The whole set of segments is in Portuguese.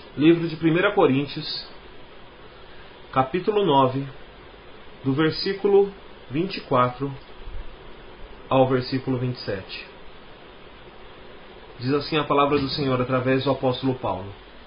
Livro de 1 Coríntios, capítulo 9, do versículo 24 ao versículo 27. Diz assim a palavra do Senhor através do apóstolo Paulo: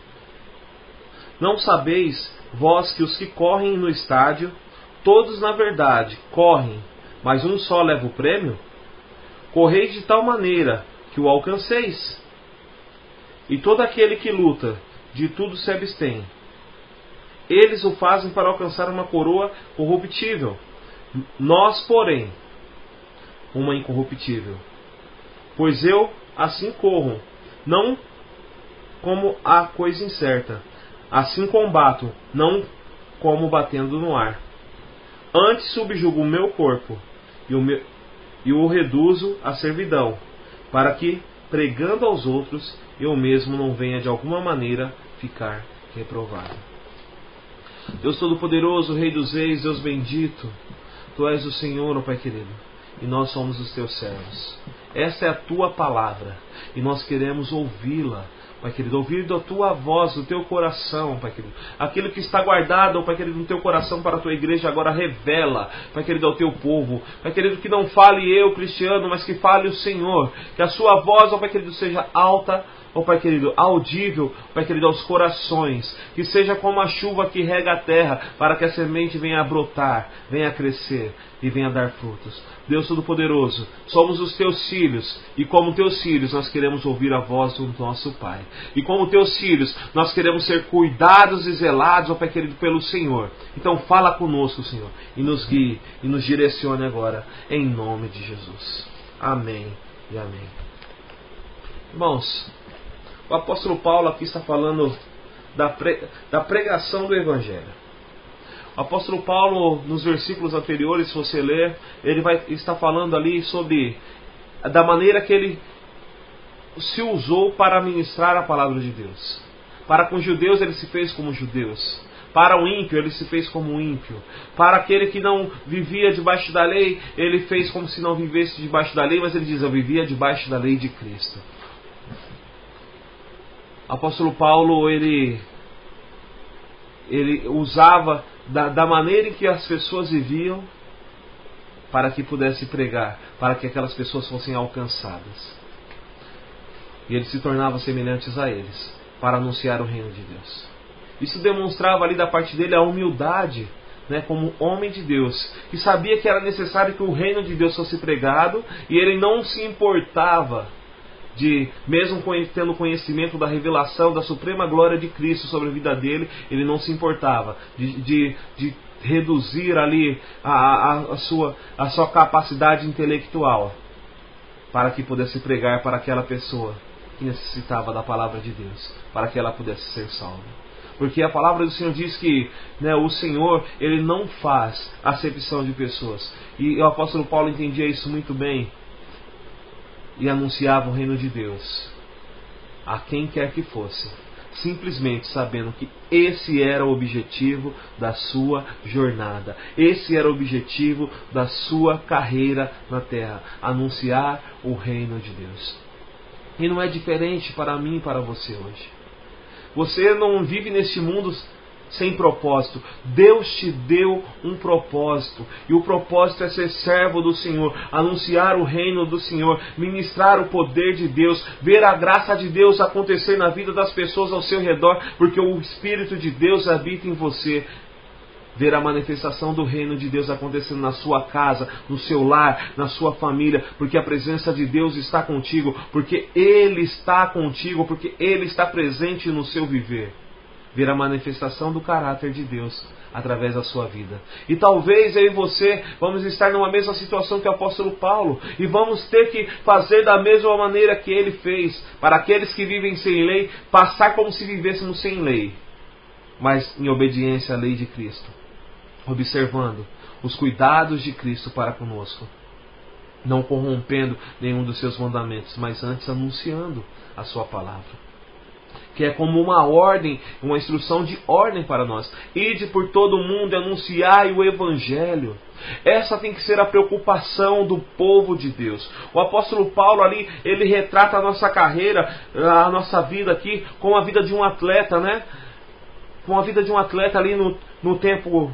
Não sabeis vós que os que correm no estádio, todos na verdade correm, mas um só leva o prêmio? Correis de tal maneira que o alcanceis. E todo aquele que luta, de tudo se abstém. Eles o fazem para alcançar uma coroa corruptível. Nós, porém, uma incorruptível. Pois eu assim corro, não como a coisa incerta. Assim combato, não como batendo no ar. Antes subjugo o meu corpo e o reduzo à servidão, para que, pregando aos outros, eu mesmo não venha de alguma maneira ficar reprovado. Deus Todo-Poderoso, Rei dos Reis, Deus bendito, Tu és o Senhor, ó Pai querido, e nós somos os Teus servos. Esta é a Tua palavra, e nós queremos ouvi-la, Pai querido, ouvir da Tua voz, do Teu coração, Pai querido. Aquilo que está guardado, Pai querido, no Teu coração para a Tua igreja, agora revela, Pai querido, ao Teu povo. Pai querido, que não fale eu, cristiano, mas que fale o Senhor. Que a Sua voz, ó Pai querido, seja alta, ó Pai querido, audível, Pai querido, aos corações. Que seja como a chuva que rega a terra, para que a semente venha a brotar, venha a crescer e venha a dar frutos. Deus Todo-Poderoso, somos os Teus filhos, e como Teus filhos nós queremos ouvir a voz do nosso Pai. E como Teus filhos nós queremos ser cuidados e zelados, ó Pai querido, pelo Senhor. Então fala conosco, Senhor, e nos guie, e nos direcione agora, em nome de Jesus. Amém e amém. Irmãos, o apóstolo Paulo aqui está falando da pregação do Evangelho. O apóstolo Paulo, nos versículos anteriores, se você ler, ele vai estar falando ali sobre da maneira que ele se usou para ministrar a palavra de Deus. Para com os judeus ele se fez como judeus. Para o ímpio ele se fez como ímpio. Para aquele que não vivia debaixo da lei, ele fez como se não vivesse debaixo da lei, mas ele diz: eu vivia debaixo da lei de Cristo. O apóstolo Paulo, ele usava da maneira em que as pessoas viviam para que pudesse pregar, para que aquelas pessoas fossem alcançadas. E ele se tornava semelhantes a eles, para anunciar o reino de Deus. Isso demonstrava ali da parte dele a humildade, como homem de Deus, que sabia que era necessário que o reino de Deus fosse pregado, e ele não se importava mesmo tendo conhecimento da revelação da suprema glória de Cristo sobre a vida dele, ele não se importava de reduzir ali a sua capacidade intelectual para que pudesse pregar para aquela pessoa que necessitava da palavra de Deus, para que ela pudesse ser salva. Porque a palavra do Senhor diz que o Senhor, ele não faz acepção de pessoas. E o apóstolo Paulo entendia isso muito bem e anunciava o reino de Deus a quem quer que fosse, simplesmente sabendo que esse era o objetivo da sua jornada, esse era o objetivo da sua carreira na terra, anunciar o reino de Deus. E não é diferente para mim e para você hoje. Você não vive neste mundo sem propósito. Deus te deu um propósito, e o propósito é ser servo do Senhor, anunciar o reino do Senhor, ministrar o poder de Deus, ver a graça de Deus acontecer na vida das pessoas ao seu redor, porque o Espírito de Deus habita em você. Ver a manifestação do reino de Deus acontecendo na sua casa, no seu lar, na sua família, porque a presença de Deus está contigo, porque Ele está contigo, porque Ele está presente no seu viver. Ver a manifestação do caráter de Deus através da sua vida. E talvez eu e você vamos estar numa mesma situação que o apóstolo Paulo, e vamos ter que fazer da mesma maneira que ele fez, para aqueles que vivem sem lei, passar como se vivêssemos sem lei, mas em obediência à lei de Cristo, observando os cuidados de Cristo para conosco, não corrompendo nenhum dos seus mandamentos, mas antes anunciando a sua palavra. que é como uma ordem, uma instrução de ordem para nós. Ide por todo o mundo e anunciai o Evangelho. Essa tem que ser a preocupação do povo de Deus. O apóstolo Paulo ali, ele retrata a nossa carreira, a nossa vida aqui, com a vida de um atleta, né? Com a vida de um atleta ali no tempo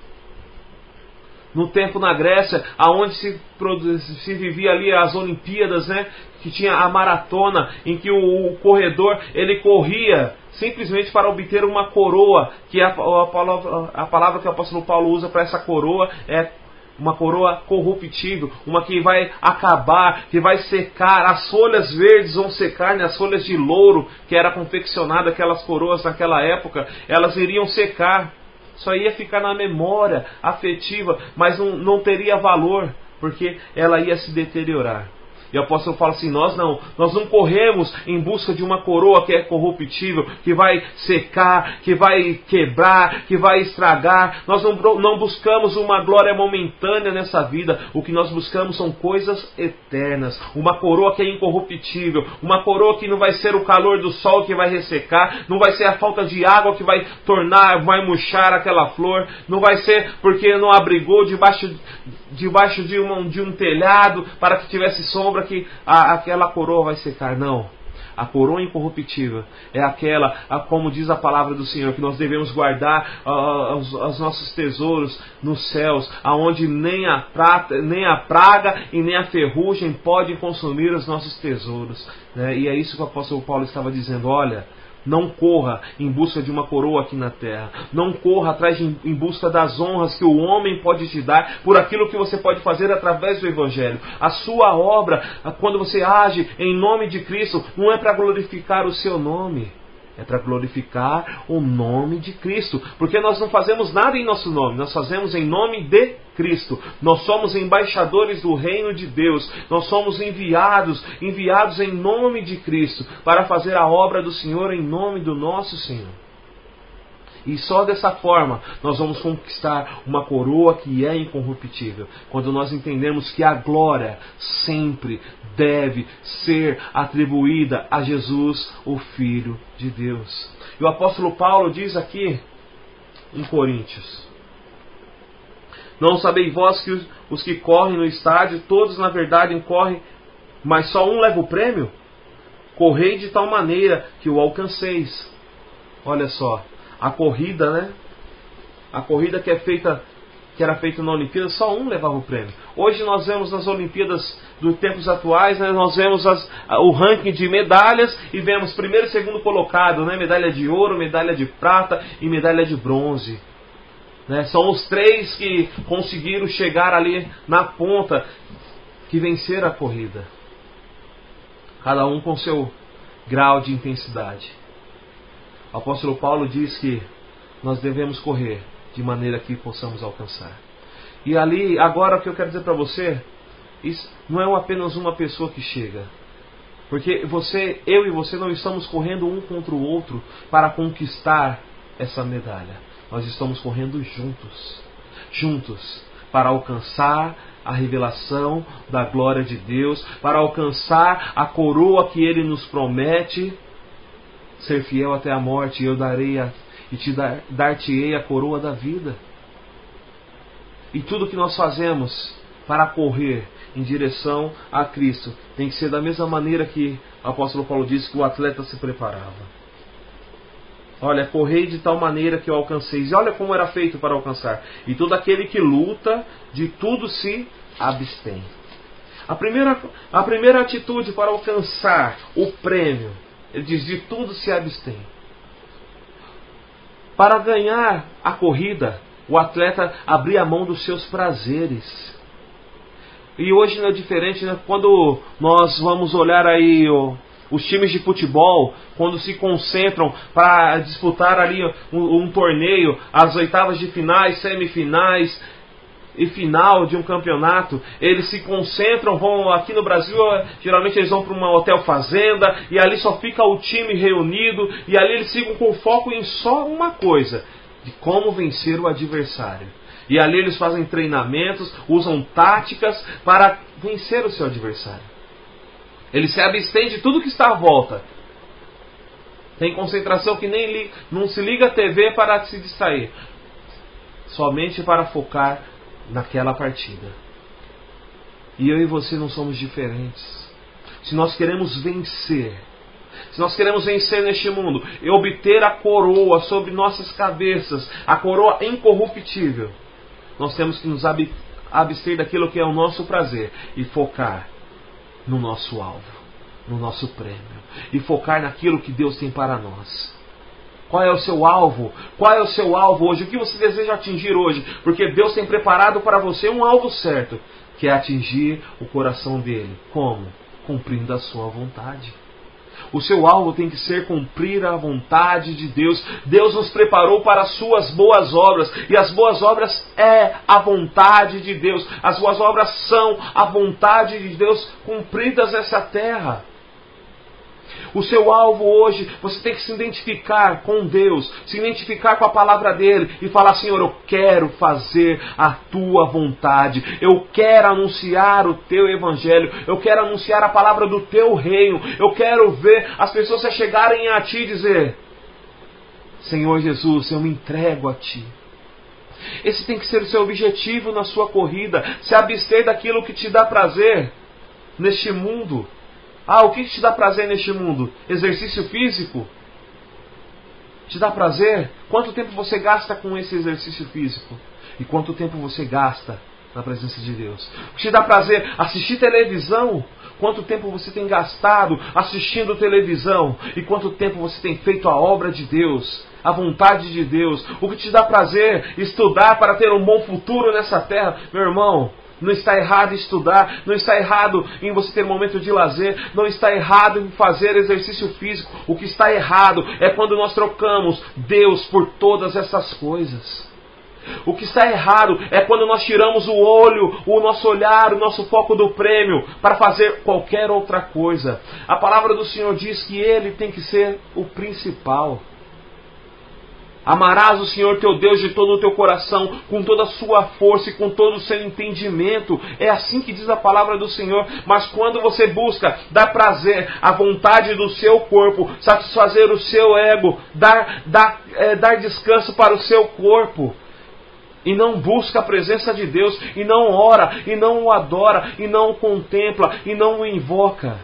na Grécia, aonde se vivia ali as Olimpíadas, né? Que tinha a maratona, em que o corredor, ele corria simplesmente para obter uma coroa, que a palavra que o apóstolo Paulo usa para essa coroa é uma coroa corruptível, uma que vai acabar, que vai secar, as folhas verdes vão secar, né? As folhas de louro que era confeccionada, aquelas coroas naquela época, elas iriam secar. Só ia ficar na memória afetiva, mas não teria valor, porque ela ia se deteriorar. E o apóstolo fala assim, nós não corremos em busca de uma coroa que é corruptível, que vai secar, que vai quebrar, que vai estragar. Nós não buscamos uma glória momentânea nessa vida. O que nós buscamos são coisas eternas. Uma coroa que é incorruptível, uma coroa que não vai ser o calor do sol que vai ressecar, não vai ser a falta de água que vai murchar aquela flor, não vai ser porque não abrigou debaixo de um telhado para que tivesse sombra que aquela coroa vai secar. Não. A coroa incorruptível é aquela, como diz a palavra do Senhor, que nós devemos guardar os nossos tesouros nos céus, aonde nem a praga e nem a ferrugem podem consumir os nossos tesouros. E é isso que o apóstolo Paulo estava dizendo. Olha, não corra em busca de uma coroa aqui na terra. Não corra atrás em busca das honras que o homem pode te dar por aquilo que você pode fazer através do Evangelho. A sua obra, quando você age em nome de Cristo, não é para glorificar o seu nome. É para glorificar o nome de Cristo. Porque nós não fazemos nada em nosso nome. Nós fazemos em nome de Cristo. Nós somos embaixadores do reino de Deus. Nós somos enviados em nome de Cristo, para fazer a obra do Senhor em nome do nosso Senhor. E só dessa forma nós vamos conquistar uma coroa que é incorruptível. Quando nós entendemos que a glória sempre deve ser atribuída a Jesus, o Filho de Deus. E o apóstolo Paulo diz aqui em Coríntios: não sabeis vós que os que correm no estádio, todos na verdade correm, mas só um leva o prêmio? Correi de tal maneira que o alcanceis. Olha só, a corrida, né? A corrida que era feita na Olimpíada, só um levava o prêmio. Hoje nós vemos nas Olimpíadas dos tempos atuais, né, nós vemos o ranking de medalhas e vemos primeiro e segundo colocado, né, medalha de ouro, medalha de prata e medalha de bronze. Né, são os três que conseguiram chegar ali na ponta, que venceram a corrida. Cada um com seu grau de intensidade. O apóstolo Paulo diz que nós devemos correr de maneira que possamos alcançar. E ali, agora o que eu quero dizer para você, isso não é apenas uma pessoa que chega. Porque eu e você não estamos correndo um contra o outro para conquistar essa medalha. Nós estamos correndo juntos, para alcançar a revelação da glória de Deus, para alcançar a coroa que Ele nos promete, ser fiel até a morte, e eu dar-te-ei a coroa da vida. E tudo que nós fazemos para correr em direção a Cristo tem que ser da mesma maneira que o apóstolo Paulo disse que o atleta se preparava. Olha, correi de tal maneira que eu alcanceis. E olha como era feito para alcançar. E todo aquele que luta, de tudo se abstém. A primeira atitude para alcançar o prêmio, ele diz, de tudo se abstém. Para ganhar a corrida, o atleta abria mão dos seus prazeres. E hoje não é diferente, né? Quando nós vamos olhar aí os times de futebol, quando se concentram para disputar ali um torneio, as oitavas de finais, semifinais e final de um campeonato, eles se concentram, vão aqui no Brasil, geralmente eles vão para um hotel fazenda, e ali só fica o time reunido, e ali eles ficam com foco em só uma coisa, de como vencer o adversário. E ali eles fazem treinamentos, usam táticas para vencer o seu adversário. Ele se abstém de tudo que está à volta. Tem concentração que nem não se liga a TV para se distrair. Somente para focar naquela partida. E eu e você não somos diferentes. Se nós queremos vencer, se nós queremos vencer neste mundo e obter a coroa sobre nossas cabeças, a coroa incorruptível, nós temos que nos abster daquilo que é o nosso prazer e focar no nosso alvo, no nosso prêmio, e focar naquilo que Deus tem para nós. Qual é o seu alvo? Qual é o seu alvo hoje? O que você deseja atingir hoje? Porque Deus tem preparado para você um alvo certo, que é atingir o coração dele. Como? Cumprindo a sua vontade. O seu alvo tem que ser cumprir a vontade de Deus. Deus nos preparou para as suas boas obras. E as boas obras é a vontade de Deus. As boas obras são a vontade de Deus cumpridas nessa terra. O seu alvo hoje, você tem que se identificar com Deus, se identificar com a palavra dele e falar: Senhor, eu quero fazer a tua vontade, eu quero anunciar o teu evangelho, eu quero anunciar a palavra do teu reino, eu quero ver as pessoas se chegarem a ti e dizer: Senhor Jesus, eu me entrego a ti. Esse tem que ser o seu objetivo na sua corrida, se abster daquilo que te dá prazer neste mundo. O que te dá prazer neste mundo? Exercício físico? Te dá prazer? Quanto tempo você gasta com esse exercício físico? E quanto tempo você gasta na presença de Deus? O que te dá prazer? Assistir televisão? Quanto tempo você tem gastado assistindo televisão? E quanto tempo você tem feito a obra de Deus? A vontade de Deus? O que te dá prazer? Estudar para ter um bom futuro nessa terra? Meu irmão, não está errado em estudar, não está errado em você ter um momento de lazer, não está errado em fazer exercício físico. O que está errado é quando nós trocamos Deus por todas essas coisas. O que está errado é quando nós tiramos o olho, o nosso olhar, o nosso foco do prêmio para fazer qualquer outra coisa. A palavra do Senhor diz que Ele tem que ser o principal. Amarás o Senhor teu Deus de todo o teu coração, com toda a sua força e com todo o seu entendimento. É assim que diz a palavra do Senhor. Mas quando você busca dar prazer à vontade do seu corpo, satisfazer o seu ego, dar descanso para o seu corpo, e não busca a presença de Deus, e não ora, e não o adora, e não o contempla, e não o invoca,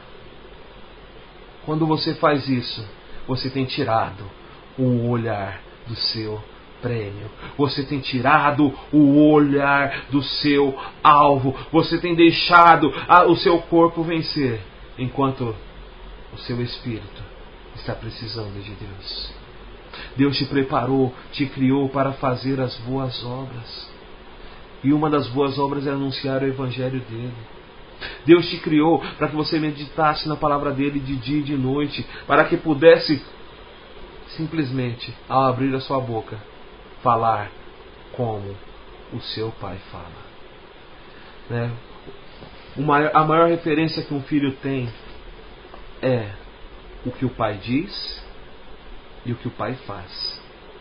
quando você faz isso, você tem tirado o olhar do seu prêmio. Você tem tirado o olhar do seu alvo. Você tem deixado o seu corpo vencer, enquanto o seu espírito está precisando de Deus. Deus te preparou, te criou para fazer as boas obras. E uma das boas obras é anunciar o evangelho dele. Deus te criou para que você meditasse na palavra dele de dia e de noite, para que pudesse simplesmente, ao abrir a sua boca, falar como o seu pai fala. A maior referência que um filho tem é o que o pai diz e o que o pai faz.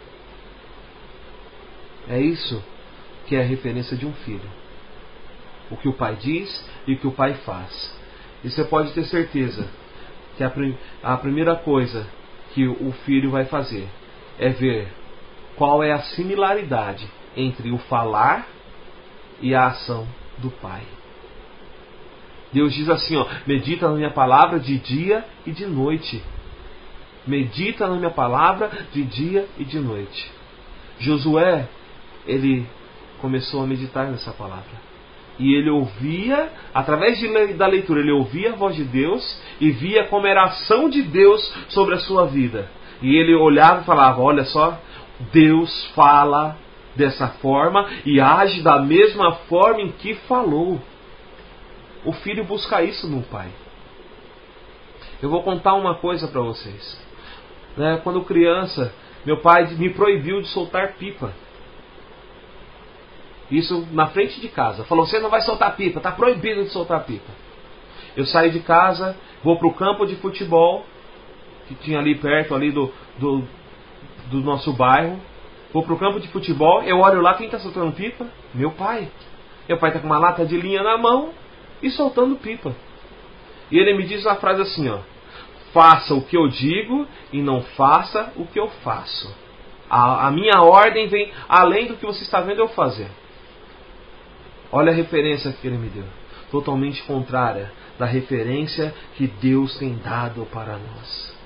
É isso que é a referência de um filho. O que o pai diz e o que o pai faz. E você pode ter certeza que a primeira coisa que o filho vai fazer é ver qual é a similaridade entre o falar e a ação do pai. Deus diz assim, medita na minha palavra de dia e de noite. Medita na minha palavra de dia e de noite. Josué, ele começou a meditar nessa palavra. E ele ouvia, através da leitura, ele ouvia a voz de Deus e via como era a ação de Deus sobre a sua vida. E ele olhava e falava, olha só, Deus fala dessa forma e age da mesma forma em que falou. O filho busca isso no pai. Eu vou contar uma coisa para vocês. Quando criança, meu pai me proibiu de soltar pipa. Isso na frente de casa. Falou, você não vai soltar pipa, está proibido de soltar pipa. Eu saio de casa, vou para o campo de futebol, que tinha ali perto ali do nosso bairro. Vou para o campo de futebol, eu olho lá, quem está soltando pipa? Meu pai. Meu pai está com uma lata de linha na mão e soltando pipa. E ele me diz uma frase assim, faça o que eu digo e não faça o que eu faço. A minha ordem vem além do que você está vendo eu fazer. Olha a referência que ele me deu. Totalmente contrária da referência que Deus tem dado para nós.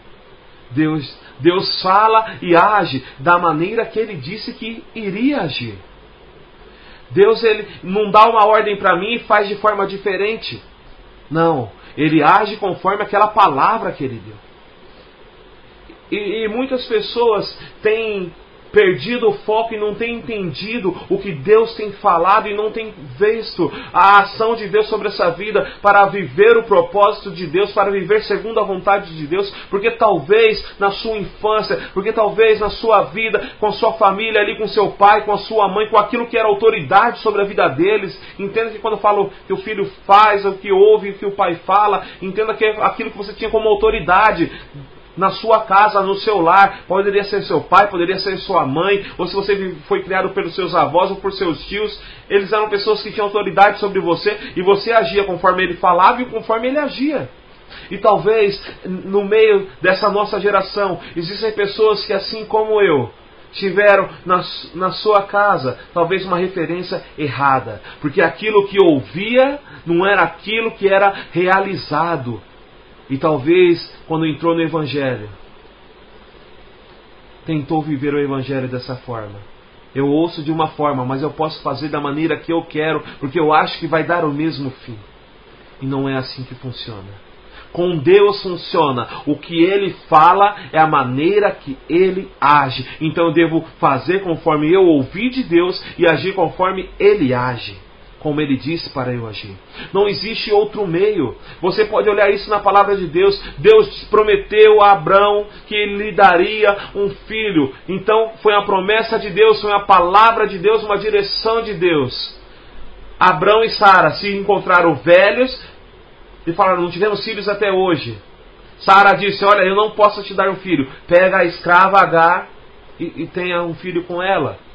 Deus fala e age da maneira que Ele disse que iria agir. Deus ele não dá uma ordem para mim e faz de forma diferente. Não, Ele age conforme aquela palavra que Ele deu. E muitas pessoas têm perdido o foco e não têm entendido o que Deus tem falado e não têm visto a ação de Deus sobre essa vida para viver o propósito de Deus, para viver segundo a vontade de Deus, porque talvez na sua infância, porque talvez na sua vida, com a sua família ali, com seu pai, com a sua mãe, com aquilo que era autoridade sobre a vida deles, entenda que quando eu falo que o filho faz, o que ouve, o que o pai fala, entenda que é aquilo que você tinha como autoridade na sua casa, no seu lar, poderia ser seu pai, poderia ser sua mãe, ou se você foi criado pelos seus avós ou por seus tios, eles eram pessoas que tinham autoridade sobre você, e você agia conforme ele falava e conforme ele agia. E talvez, no meio dessa nossa geração, existem pessoas que, assim como eu, tiveram na sua casa talvez uma referência errada, porque aquilo que ouvia não era aquilo que era realizado. E talvez, quando entrou no Evangelho, tentou viver o Evangelho dessa forma. Eu ouço de uma forma, mas eu posso fazer da maneira que eu quero, porque eu acho que vai dar o mesmo fim. E não é assim que funciona. Com Deus funciona. O que Ele fala é a maneira que Ele age. Então eu devo fazer conforme eu ouvi de Deus e agir conforme Ele age, como Ele disse para eu agir. Não existe outro meio. Você pode olhar isso na palavra de Deus. Deus prometeu a Abrão que Ele lhe daria um filho. Então foi uma promessa de Deus, foi uma palavra de Deus, uma direção de Deus. Abrão e Sara se encontraram velhos e falaram: não tivemos filhos até hoje. Sara disse: olha, eu não posso te dar um filho. Pega a escrava Agar e tenha um filho com ela.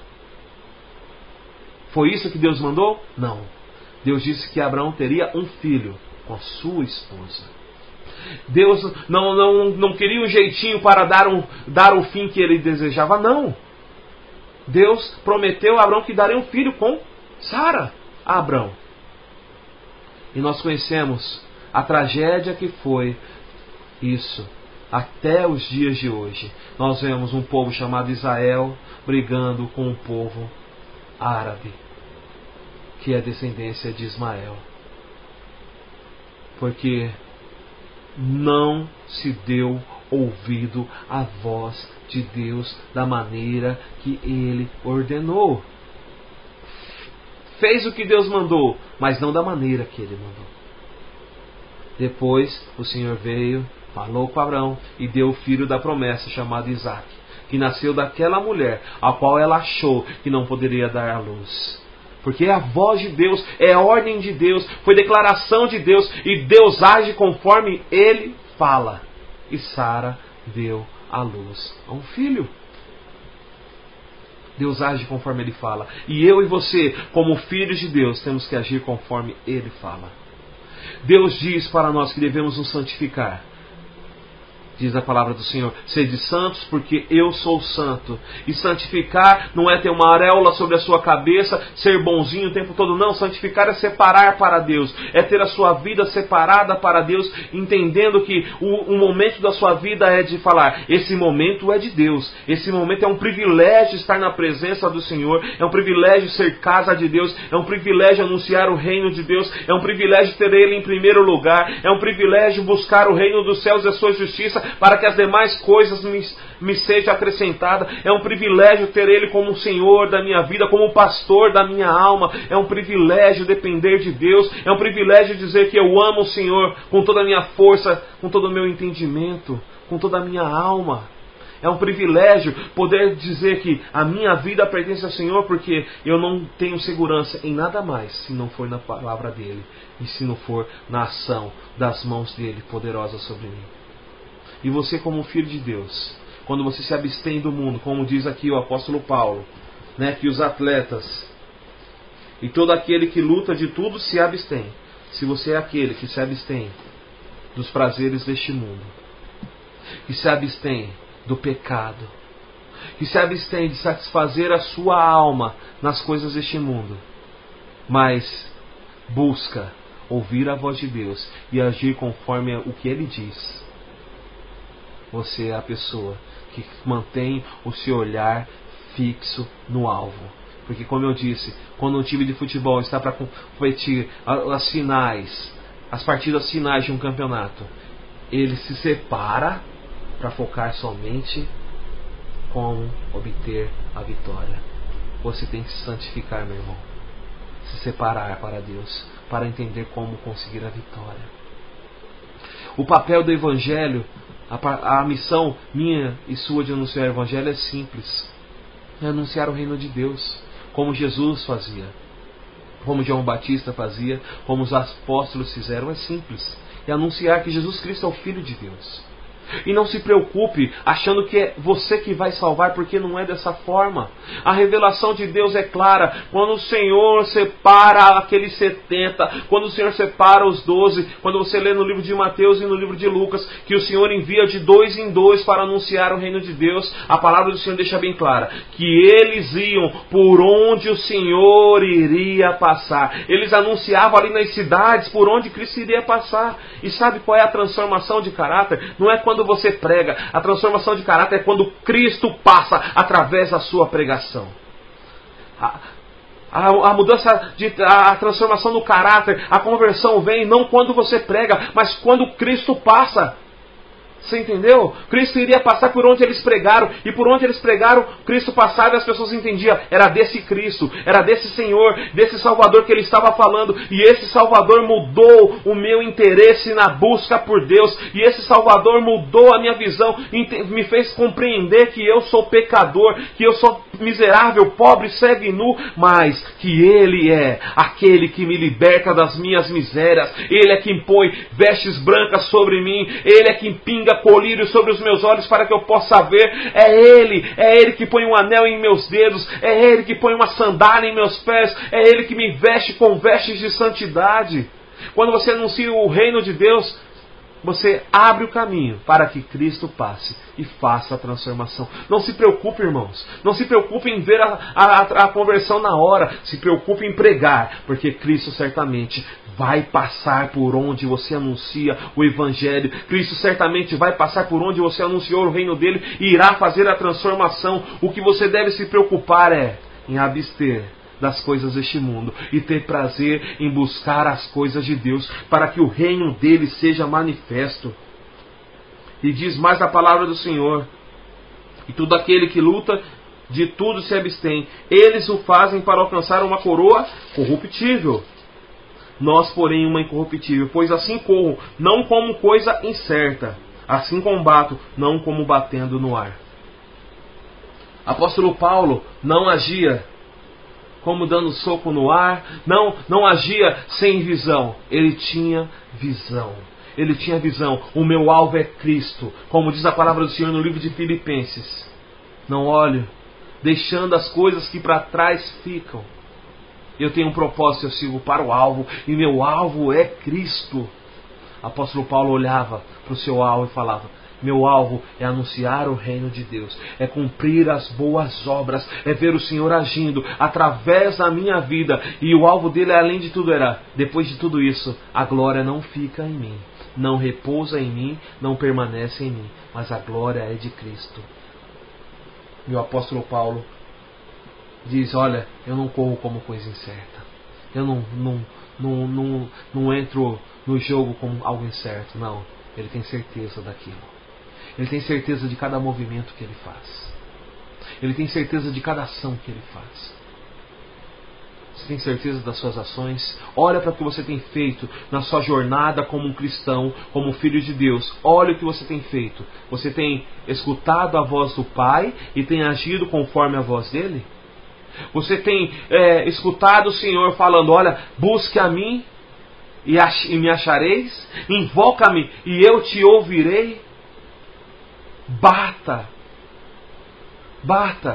Foi isso que Deus mandou? Não. Deus disse que Abraão teria um filho com a sua esposa. Deus não queria um jeitinho para dar o fim que ele desejava, não. Deus prometeu a Abraão que daria um filho com Sara a Abraão. E nós conhecemos a tragédia que foi isso até os dias de hoje. Nós vemos um povo chamado Israel brigando com um povo árabe, que é descendência de Ismael, porque não se deu ouvido à voz de Deus da maneira que Ele ordenou. Fez o que Deus mandou, mas não da maneira que Ele mandou. Depois o Senhor veio, falou com Abraão e deu o filho da promessa chamado Isaque, que nasceu daquela mulher a qual ela achou que não poderia dar à luz. Porque é a voz de Deus, é a ordem de Deus, foi declaração de Deus, e Deus age conforme Ele fala. E Sara deu à luz a um filho. Deus age conforme Ele fala. E eu e você, como filhos de Deus, temos que agir conforme Ele fala. Deus diz para nós que devemos nos santificar. Diz a palavra do Senhor: sede santos porque eu sou santo. E santificar não é ter uma auréola sobre a sua cabeça, ser bonzinho o tempo todo. Não, santificar é separar para Deus. É ter a sua vida separada para Deus, entendendo que o momento da sua vida é de falar: esse momento é de Deus. Esse momento é um privilégio estar na presença do Senhor. É um privilégio ser casa de Deus. É um privilégio anunciar o reino de Deus. É um privilégio ter Ele em primeiro lugar. É um privilégio buscar o reino dos céus e a sua justiça, para que as demais coisas me sejam acrescentadas. É um privilégio ter Ele como Senhor da minha vida, como pastor da minha alma. É um privilégio depender de Deus. É um privilégio dizer que eu amo o Senhor com toda a minha força, com todo o meu entendimento, com toda a minha alma. É um privilégio poder dizer que a minha vida pertence ao Senhor, porque eu não tenho segurança em nada mais se não for na palavra dEle e se não for na ação das mãos dEle poderosa sobre mim. E você, como filho de Deus, quando você se abstém do mundo, como diz aqui o apóstolo Paulo, que os atletas e todo aquele que luta de tudo se abstém. Se você é aquele que se abstém dos prazeres deste mundo, que se abstém do pecado, que se abstém de satisfazer a sua alma nas coisas deste mundo, mas busca ouvir a voz de Deus e agir conforme o que Ele diz, você é a pessoa que mantém o seu olhar fixo no alvo. Porque, como eu disse, quando um time de futebol está para competir as finais, as partidas finais de um campeonato, ele se separa para focar somente como obter a vitória. Você tem que se santificar, meu irmão. Se separar para Deus, para entender como conseguir a vitória. O papel do Evangelho, a missão minha e sua de anunciar o Evangelho é simples. É anunciar o reino de Deus, como Jesus fazia, como João Batista fazia, como os apóstolos fizeram. É simples. É anunciar que Jesus Cristo é o Filho de Deus. E não se preocupe achando que é você que vai salvar, porque não é dessa forma. A revelação de Deus é clara. Quando o Senhor separa aqueles 70, quando o Senhor separa os 12, quando você lê no livro de Mateus e no livro de Lucas, que o Senhor envia de 2 em 2 para anunciar o reino de Deus, a palavra do Senhor deixa bem clara que eles iam por onde o Senhor iria passar. Eles anunciavam ali nas cidades por onde Cristo iria passar. E sabe qual é a transformação de caráter? Não é quando você prega. A transformação de caráter é quando Cristo passa através da sua pregação. A mudança, a transformação no caráter, a conversão vem não quando você prega, mas quando Cristo passa. Você entendeu? Cristo iria passar por onde eles pregaram. E por onde eles pregaram, Cristo passava e as pessoas entendiam. Era desse Cristo, era desse Senhor, desse Salvador que ele estava falando. E esse Salvador mudou o meu interesse na busca por Deus. E esse Salvador mudou a minha visão. Me fez compreender que eu sou pecador, que eu sou miserável, pobre, cego e nu. Mas que Ele é aquele que me liberta das minhas misérias. Ele é quem põe vestes brancas sobre mim. Ele é quem pinga colírio sobre os meus olhos para que eu possa ver. É Ele que põe um anel em meus dedos, é Ele que põe uma sandália em meus pés, é Ele que me veste com vestes de santidade. Quando você anuncia o reino de Deus, você abre o caminho para que Cristo passe e faça a transformação. Não se preocupe, irmãos. Não se preocupe em ver a conversão na hora. Se preocupe em pregar, porque Cristo certamente vai passar por onde você anuncia o Evangelho. Cristo certamente vai passar por onde você anunciou o reino dele e irá fazer a transformação. O que você deve se preocupar é em abster das coisas deste mundo e ter prazer em buscar as coisas de Deus para que o reino dele seja manifesto. E diz mais a palavra do Senhor: e todo aquele que luta de tudo se abstém. Eles o fazem para alcançar uma coroa corruptível. Nós, porém, uma incorruptível. Pois assim corro, não como coisa incerta. Assim combato, não como batendo no ar. Apóstolo Paulo não agia como dando soco no ar, não agia sem visão. Ele tinha visão. Ele tinha visão. O meu alvo é Cristo. Como diz a palavra do Senhor no livro de Filipenses. Não olho, deixando as coisas que para trás ficam. Eu tenho um propósito, eu sigo para o alvo. E meu alvo é Cristo. Apóstolo Paulo olhava para o seu alvo e falava: meu alvo é anunciar o reino de Deus, é cumprir as boas obras, é ver o Senhor agindo através da minha vida. E o alvo dele, além de tudo, era: depois de tudo isso, a glória não fica em mim, não repousa em mim, não permanece em mim, mas a glória é de Cristo. E o apóstolo Paulo diz: olha, eu não corro como coisa incerta, eu não entro no jogo como algo incerto. Não, ele tem certeza daquilo. Ele tem certeza de cada movimento que ele faz. Ele tem certeza de cada ação que ele faz. Você tem certeza das suas ações? Olha para o que você tem feito na sua jornada como um cristão, como filho de Deus. Olha o que você tem feito. Você tem escutado a voz do Pai e tem agido conforme a voz dele? Você tem escutado o Senhor falando: olha, busque a mim e me achareis, invoca-me e eu te ouvirei. Bata,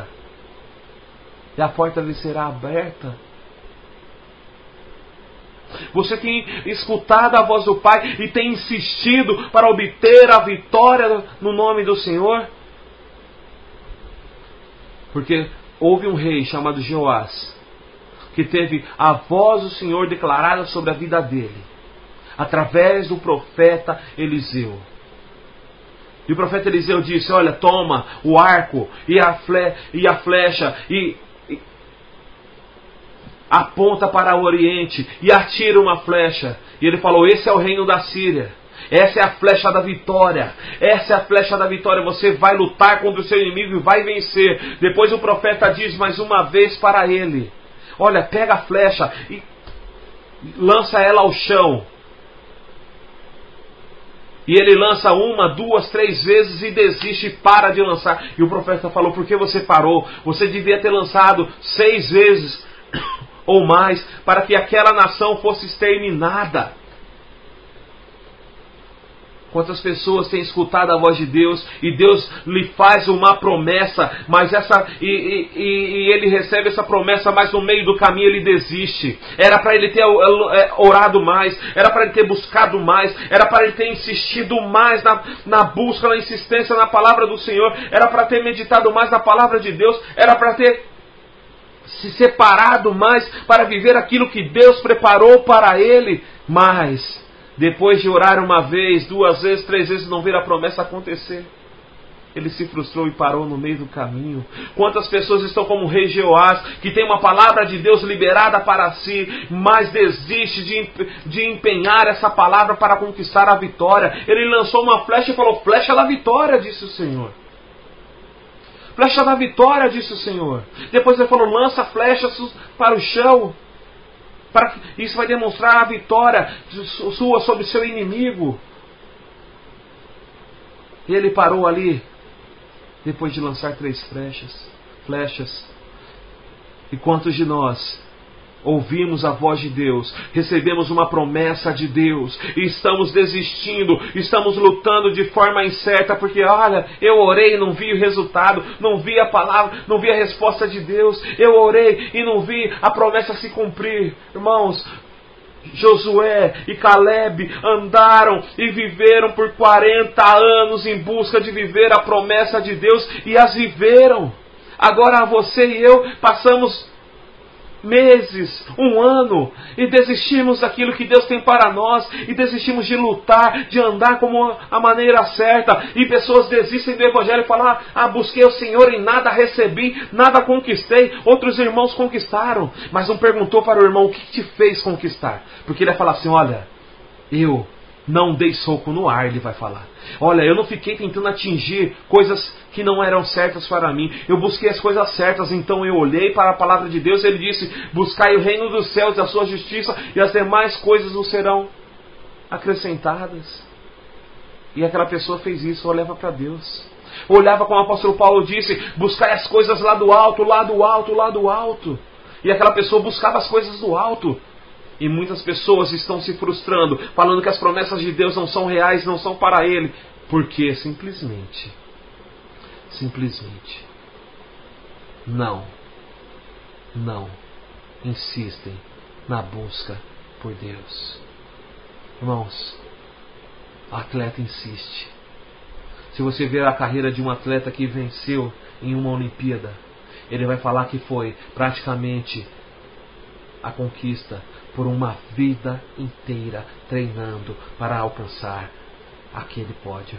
e a porta lhe será aberta. Você tem escutado a voz do Pai e tem insistido para obter a vitória no nome do Senhor? Porque houve um rei chamado Jeoás, que teve a voz do Senhor declarada sobre a vida dele, através do profeta Eliseu. E o profeta Eliseu disse: olha, toma o arco e a flecha e aponta para o oriente e atira uma flecha. E ele falou: esse é o reino da Síria. Essa é a flecha da vitória. Essa é a flecha da vitória. Você vai lutar contra o seu inimigo e vai vencer. Depois o profeta diz mais uma vez para ele: olha, pega a flecha e lança ela ao chão. E ele lança 1, 2, 3 vezes e desiste e para de lançar. E o profeta falou: por que você parou? Você devia ter lançado 6 vezes ou mais, para que aquela nação fosse exterminada. Quantas pessoas têm escutado a voz de Deus e Deus lhe faz uma promessa, mas ele recebe essa promessa, mas no meio do caminho ele desiste. Era para ele ter orado mais, era para ele ter buscado mais, era para ele ter insistido mais na busca, na insistência na palavra do Senhor, era para ter meditado mais na palavra de Deus, era para ter se separado mais para viver aquilo que Deus preparou para ele. Mas depois de orar 1 vez, 2 vezes, 3 vezes, não ver a promessa acontecer, ele se frustrou e parou no meio do caminho. Quantas pessoas estão como o rei Jeoás, que tem uma palavra de Deus liberada para si, mas desiste de empenhar essa palavra para conquistar a vitória. Ele lançou uma flecha e falou: flecha da vitória, disse o Senhor. Flecha da vitória, disse o Senhor. Depois ele falou: lança flechas para o chão. Isso vai demonstrar a vitória sua sobre seu inimigo. E ele parou ali, depois de lançar 3 flechas. E quantos de nós ouvimos a voz de Deus, recebemos uma promessa de Deus e estamos desistindo, estamos lutando de forma incerta, porque olha, eu orei e não vi o resultado, não vi a palavra, não vi a resposta de Deus, eu orei e não vi a promessa se cumprir. Irmãos, Josué e Caleb andaram e viveram por 40 anos em busca de viver a promessa de Deus e as viveram. Agora você e eu passamos meses, 1 ano, e desistimos daquilo que Deus tem para nós, e desistimos de lutar, de andar como a maneira certa, e pessoas desistem do Evangelho e falam: busquei o Senhor e nada recebi, nada conquistei. Outros irmãos conquistaram, mas não perguntou para o irmão: o que te fez conquistar? Porque ele vai falar assim: olha, eu não dei soco no ar, ele vai falar. Olha, eu não fiquei tentando atingir coisas que não eram certas para mim. Eu busquei as coisas certas, então eu olhei para a palavra de Deus e ele disse: buscai o reino dos céus e a sua justiça, e as demais coisas nos serão acrescentadas. E aquela pessoa fez isso, olhava para Deus. Olhava, como o apóstolo Paulo disse: buscai as coisas lá do alto, lá do alto, lá do alto. E aquela pessoa buscava as coisas do alto. E muitas pessoas estão se frustrando, falando que as promessas de Deus não são reais, não são para ele. Porque simplesmente não insistem na busca por Deus. Irmãos, o atleta insiste. Se você ver a carreira de um atleta que venceu em uma Olimpíada, ele vai falar que foi praticamente a conquista por uma vida inteira treinando para alcançar aquele pódio.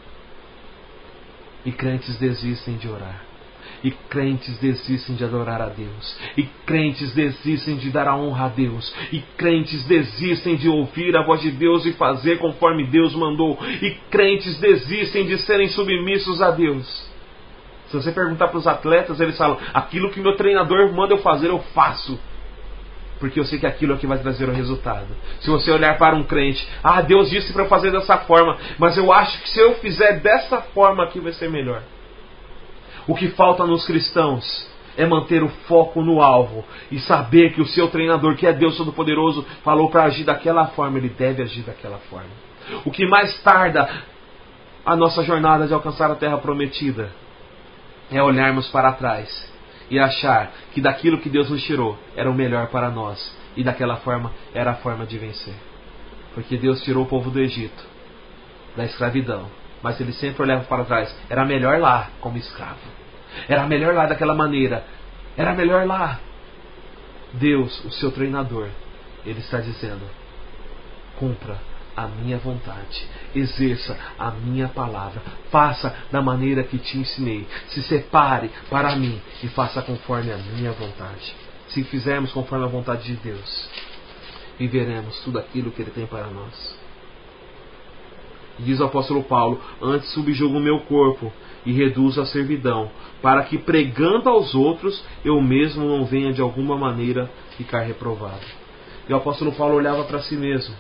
E crentes desistem de orar. E crentes desistem de adorar a Deus. E crentes desistem de dar a honra a Deus. E crentes desistem de ouvir a voz de Deus e fazer conforme Deus mandou. E crentes desistem de serem submissos a Deus. Se você perguntar para os atletas, eles falam: aquilo que meu treinador manda eu fazer, eu faço. Porque eu sei que aquilo é que vai trazer o resultado. Se você olhar para um crente: Deus disse para eu fazer dessa forma, mas eu acho que se eu fizer dessa forma aqui vai ser melhor. O que falta nos cristãos é manter o foco no alvo e saber que o seu treinador, que é Deus Todo-Poderoso, falou para agir daquela forma, ele deve agir daquela forma. O que mais tarda a nossa jornada de alcançar a terra prometida é olharmos para trás e achar que daquilo que Deus nos tirou era o melhor para nós, e daquela forma era a forma de vencer. Porque Deus tirou o povo do Egito, da escravidão, mas ele sempre olhava para trás. Era melhor lá como escravo, era melhor lá daquela maneira, era melhor lá. Deus, o seu treinador, ele está dizendo: cumpra a minha vontade, exerça a minha palavra, faça da maneira que te ensinei, se separe para mim e faça conforme a minha vontade. Se fizermos conforme a vontade de Deus, viveremos tudo aquilo que Ele tem para nós. Diz o apóstolo Paulo: antes subjugo o meu corpo e reduzo a servidão, para que pregando aos outros eu mesmo não venha de alguma maneira ficar reprovado. E o apóstolo Paulo olhava para si mesmo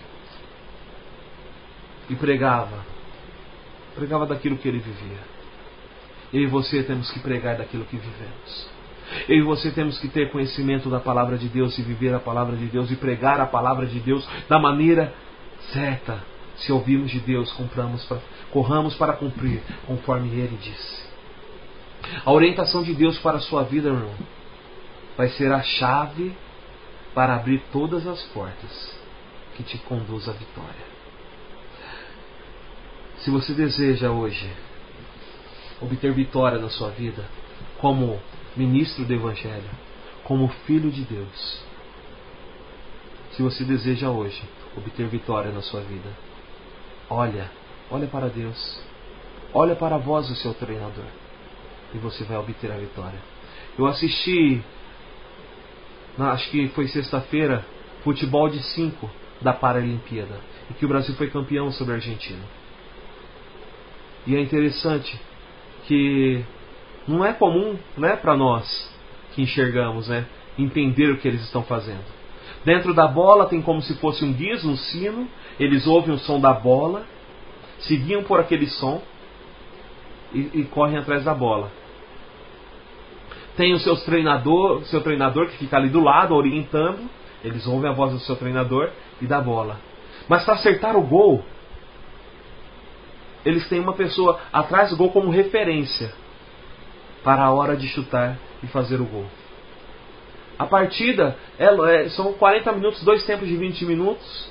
e pregava daquilo que ele vivia. Eu e você temos que pregar daquilo que vivemos. Eu e você temos que ter conhecimento da palavra de Deus e viver a palavra de Deus e pregar a palavra de Deus da maneira certa. Se ouvimos de Deus, corramos para cumprir conforme Ele disse. A orientação de Deus para a sua vida, irmão, vai ser a chave para abrir todas as portas que te conduz à vitória. Se você deseja hoje obter vitória na sua vida, como ministro do Evangelho, como filho de Deus, se você deseja hoje obter vitória na sua vida, olha para Deus, olha para a voz do seu treinador, e você vai obter a vitória. Eu assisti, acho que foi sexta-feira, futebol de 5 da Paralimpíada, e que o Brasil foi campeão sobre a Argentina. E é interessante que não é comum, para nós que enxergamos, entender o que eles estão fazendo. Dentro da bola tem como se fosse um guiz, um sino. Eles ouvem o som da bola, se guiam por aquele som e correm atrás da bola. Tem o seu treinador que fica ali do lado orientando. Eles ouvem a voz do seu treinador e da bola. Mas para acertar o gol, eles têm uma pessoa atrás do gol como referência para a hora de chutar e fazer o gol. A partida são 40 minutos, 2 tempos de 20 minutos,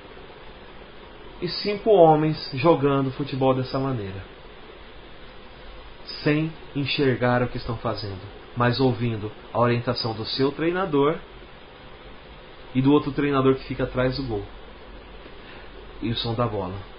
e 5 homens jogando futebol dessa maneira, sem enxergar o que estão fazendo, mas ouvindo a orientação do seu treinador e do outro treinador que fica atrás do gol, e o som da bola.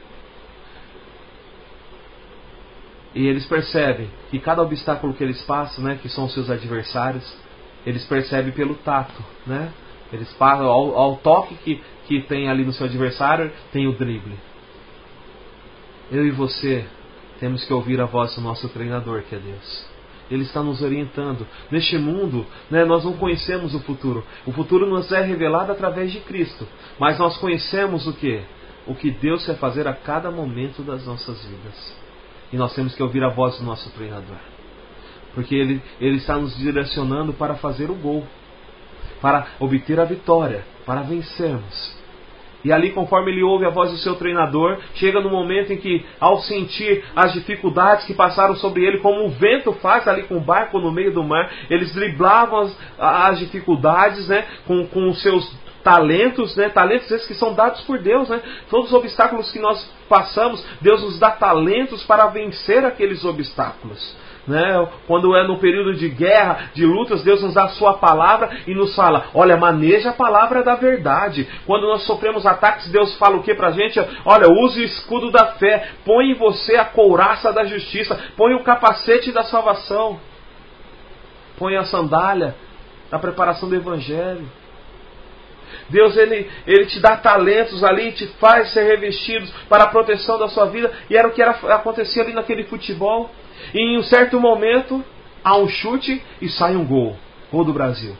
E eles percebem que cada obstáculo que eles passam, que são os seus adversários, eles percebem pelo tato, Eles passam ao toque que tem ali no seu adversário, tem o drible. Eu e você temos que ouvir a voz do nosso treinador, que é Deus. Ele está nos orientando. Neste mundo, nós não conhecemos o futuro. O futuro nos é revelado através de Cristo. Mas nós conhecemos o quê? O que Deus quer fazer a cada momento das nossas vidas. E nós temos que ouvir a voz do nosso treinador. Porque Ele está nos direcionando para fazer o gol, para obter a vitória, para vencermos. E ali, conforme ele ouve a voz do seu treinador, chega no momento em que, ao sentir as dificuldades que passaram sobre ele, como o vento faz ali com o barco no meio do mar, eles driblavam as dificuldades, com os seus talentos, talentos esses que são dados por Deus, Todos os obstáculos que nós passamos, Deus nos dá talentos para vencer aqueles obstáculos. Quando é no período de guerra, de lutas, Deus nos dá a sua palavra e nos fala: olha, maneja a palavra da verdade. Quando nós sofremos ataques, Deus fala o que pra gente? Olha, use o escudo da fé, põe em você a couraça da justiça, põe o capacete da salvação, põe a sandália da preparação do Evangelho. Deus ele te dá talentos ali, te faz ser revestidos para a proteção da sua vida. E era o que acontecia ali naquele futebol. E em um certo momento há um chute e sai um gol. Gol do Brasil.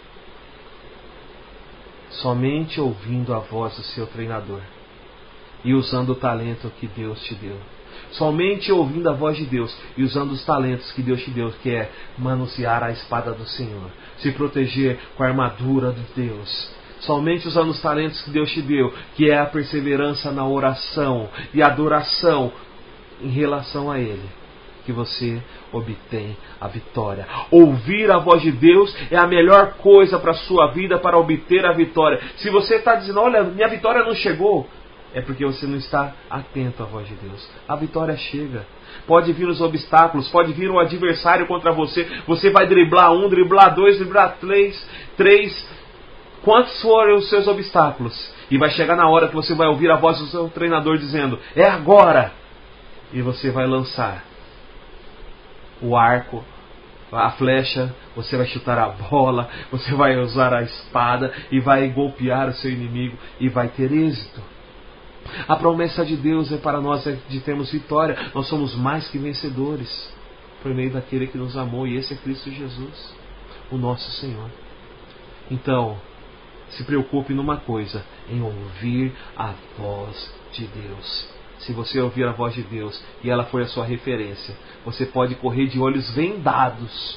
Somente ouvindo a voz do seu treinador e usando o talento que Deus te deu. Somente ouvindo a voz de Deus e usando os talentos que Deus te deu, que é manusear a espada do Senhor, se proteger com a armadura de Deus. Somente usando os talentos que Deus te deu, que é a perseverança na oração e adoração em relação a Ele. que você obtém a vitória. Ouvir a voz de Deus é a melhor coisa para a sua vida, para obter a vitória. Se você está dizendo, olha, minha vitória não chegou, é porque você não está atento à voz de Deus. A vitória chega. Pode vir os obstáculos, pode vir o adversário contra você. Você vai driblar 1, driblar 2, driblar 3. Quantos forem os seus obstáculos? E vai chegar na hora que você vai ouvir a voz do seu treinador dizendo, é agora! E você vai lançar o arco, a flecha, você vai chutar a bola, você vai usar a espada e vai golpear o seu inimigo e vai ter êxito. A promessa de Deus é para nós de termos vitória. Nós somos mais que vencedores por meio daquele que nos amou, e esse é Cristo Jesus, o nosso Senhor. Então, se preocupe numa coisa, em ouvir a voz de Deus. Se você ouvir a voz de Deus e ela for a sua referência, você pode correr de olhos vendados,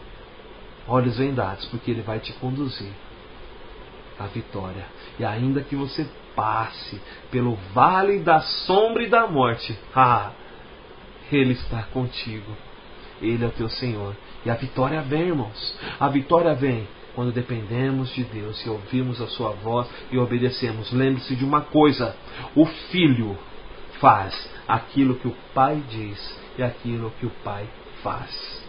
porque Ele vai te conduzir à vitória. E ainda que você passe pelo vale da sombra e da morte, Ele está contigo. Ele é o teu Senhor. E a vitória vem, irmãos. A vitória vem quando dependemos de Deus e ouvimos a sua voz e obedecemos. Lembre-se de uma coisa: o filho faz aquilo que o pai diz e aquilo que o pai faz.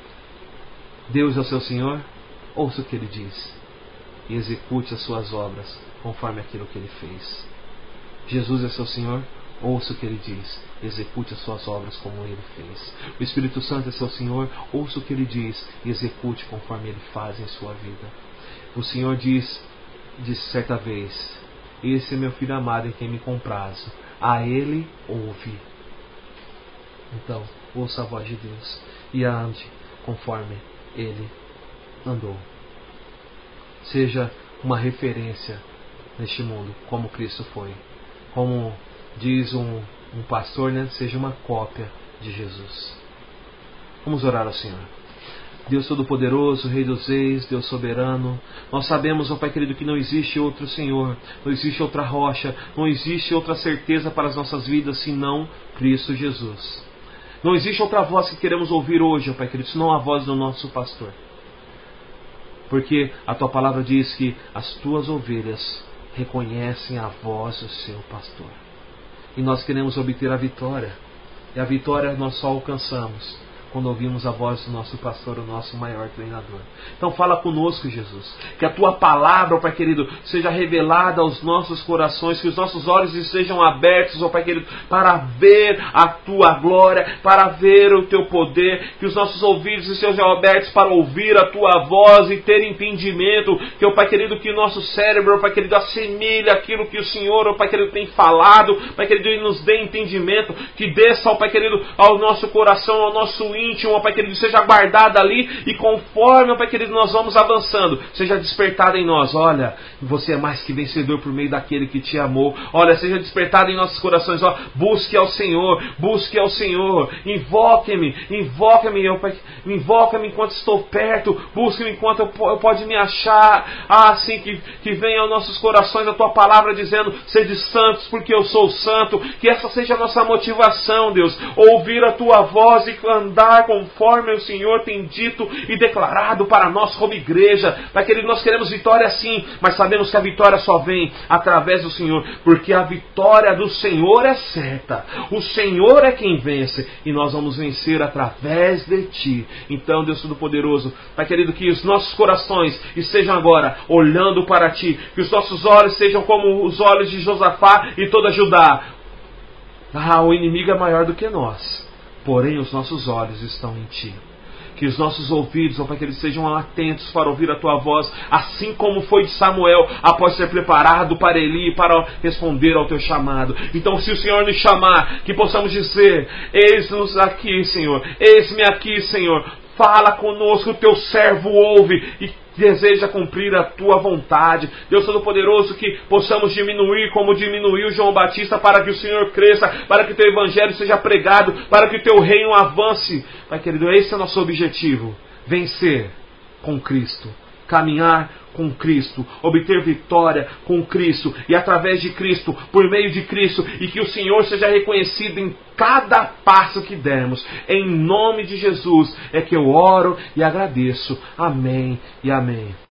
Deus é o seu Senhor? Ouça o que Ele diz e execute as suas obras conforme aquilo que Ele fez. Jesus é seu Senhor? Ouça o que Ele diz, execute as suas obras como Ele fez. O Espírito Santo é seu Senhor? Ouça o que Ele diz e execute conforme Ele faz em sua vida. O Senhor disse certa vez, esse é meu filho amado em quem me comprazo, a Ele ouve. Então, ouça a voz de Deus e ande conforme Ele andou. Seja uma referência neste mundo, como Cristo foi. Como diz um pastor, seja uma cópia de Jesus. Vamos orar ao Senhor. Deus Todo-Poderoso, Rei dos Reis, Deus Soberano, nós sabemos, ó Pai querido, que não existe outro Senhor, não existe outra rocha, não existe outra certeza para as nossas vidas senão Cristo Jesus. Não existe outra voz que queremos ouvir hoje, ó Pai querido, senão a voz do nosso pastor. Porque a Tua palavra diz que as Tuas ovelhas reconhecem a voz do seu pastor. E nós queremos obter a vitória. E a vitória nós só alcançamos quando ouvimos a voz do nosso pastor, o nosso maior treinador. Então fala conosco, Jesus. Que a Tua palavra, ó Pai querido, seja revelada aos nossos corações. Que os nossos olhos estejam abertos, ó Pai querido, para ver a Tua glória, para ver o Teu poder. Que os nossos ouvidos estejam abertos para ouvir a Tua voz e ter entendimento. Que, ó Pai querido, que o nosso cérebro, ó Pai querido, assimile aquilo que o Senhor, ó Pai querido, tem falado. Pai querido, e nos dê entendimento. Que desça, ó Pai querido, ao nosso coração, ao nosso íntimo, ó Pai querido, seja guardada ali, e conforme, ó Pai querido, nós vamos avançando, seja despertada em nós. Olha, você é mais que vencedor por meio daquele que te amou. Olha, seja despertada em nossos corações. Busque ao Senhor, busque ao Senhor, invoque-me, ó Pai, invoca-me enquanto estou perto, busque-me enquanto eu pode me achar. Assim que venha aos nossos corações a Tua palavra dizendo, sede santos porque eu sou santo. Que essa seja a nossa motivação, Deus, ouvir a Tua voz e andar conforme o Senhor tem dito e declarado para nós como igreja. Pai querido, nós queremos vitória sim, mas sabemos que a vitória só vem através do Senhor, porque a vitória do Senhor é certa. O Senhor é quem vence, e nós vamos vencer através de Ti. Então, Deus Todo-Poderoso, Pai querido, que os nossos corações estejam agora olhando para Ti, que os nossos olhos sejam como os olhos de Josafá e toda Judá. O inimigo é maior do que nós, porém os nossos olhos estão em Ti. Que os nossos ouvidos, ó Pai, que eles sejam atentos para ouvir a Tua voz, assim como foi de Samuel, após ser preparado para Eli, para responder ao Teu chamado. Então, se o Senhor nos chamar, que possamos dizer, eis-nos aqui, Senhor, eis-me aqui, Senhor, fala conosco, o Teu servo ouve e deseja cumprir a Tua vontade. Deus Todo-Poderoso, que possamos diminuir como diminuiu João Batista, para que o Senhor cresça, para que o Teu Evangelho seja pregado, para que o Teu reino avance. Pai querido, esse é o nosso objetivo, vencer com Cristo caminhar com Cristo, obter vitória com Cristo e através de Cristo, por meio de Cristo, e que o Senhor seja reconhecido em cada passo que dermos. Em nome de Jesus é que eu oro e agradeço. Amém e amém.